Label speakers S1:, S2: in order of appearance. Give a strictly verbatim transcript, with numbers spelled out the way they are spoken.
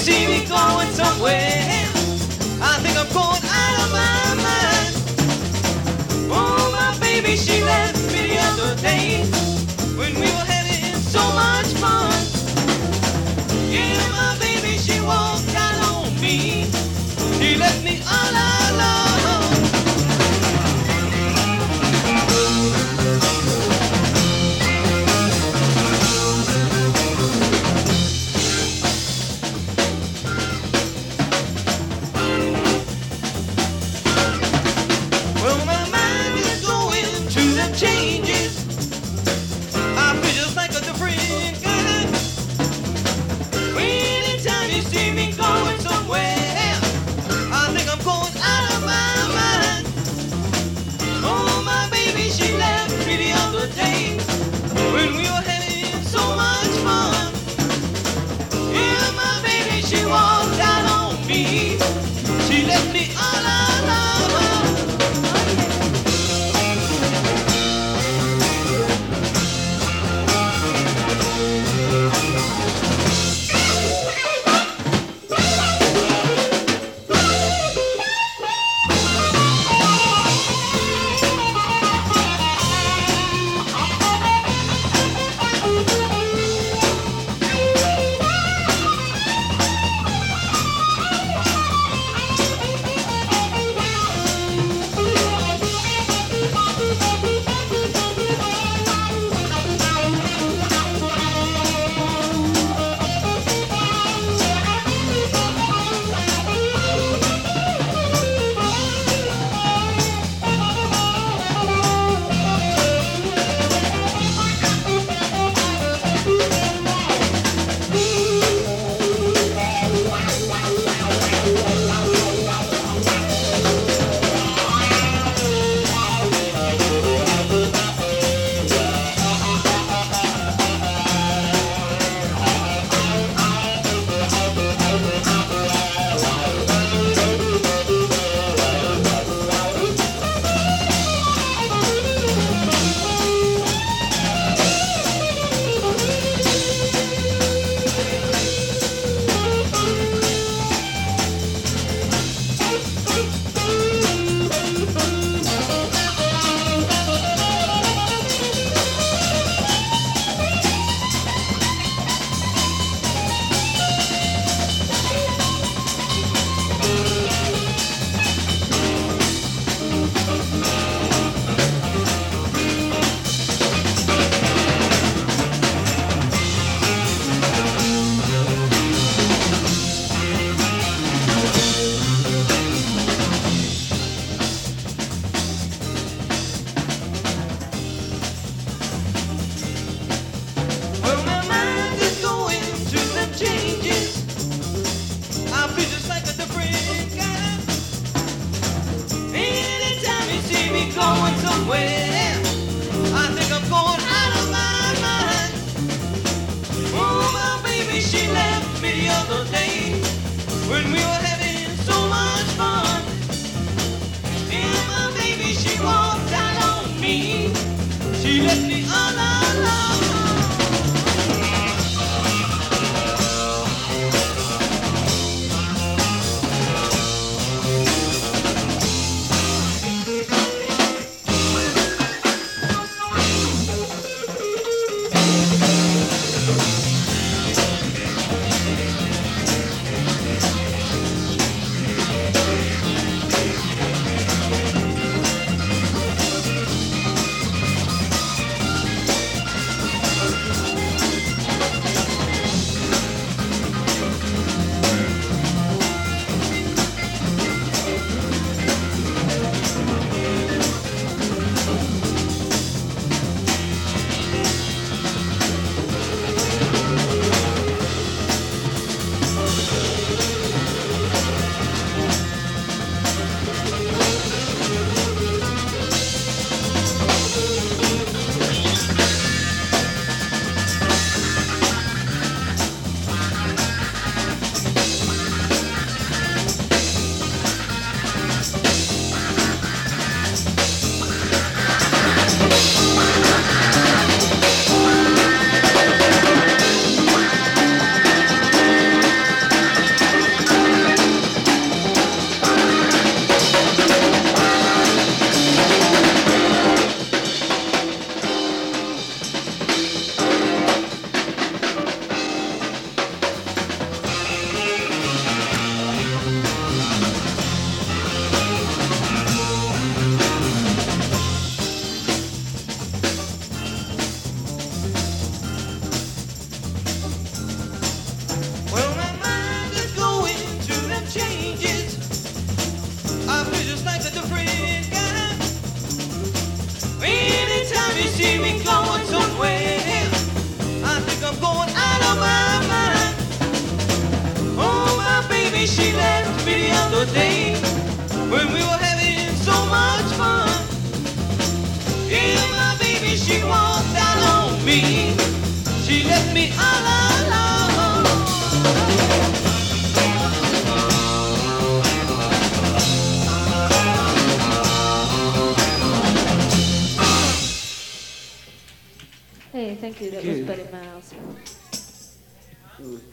S1: see me going somewhere. I think I'm going out of my mind. Oh, my baby, she left me the other day when we were having so much fun. Yeah, my baby, she walked out on me. She left me all alone. Well, my mind is going through the changes. I feel just like a different guy. Anytime you see me going somewhere, I think I'm going out of my mind. Oh, my baby, she left me the other day when we were having so much fun. Yeah, my baby, she walked out on me. She left me all alone. Well, my mind is going through them changes. I feel just like a different guy. Anytime you see me going somewhere, I think I'm going out of my mind. Oh, my baby, she left me the other day when we were having so much fun. Yeah, my baby, she walked out on me. She left me all alone. other day when we were having so much fun. Yeah, my baby, she walked out on me. She left me all alone.
S2: Hey, thank you. That was Buddy Miles.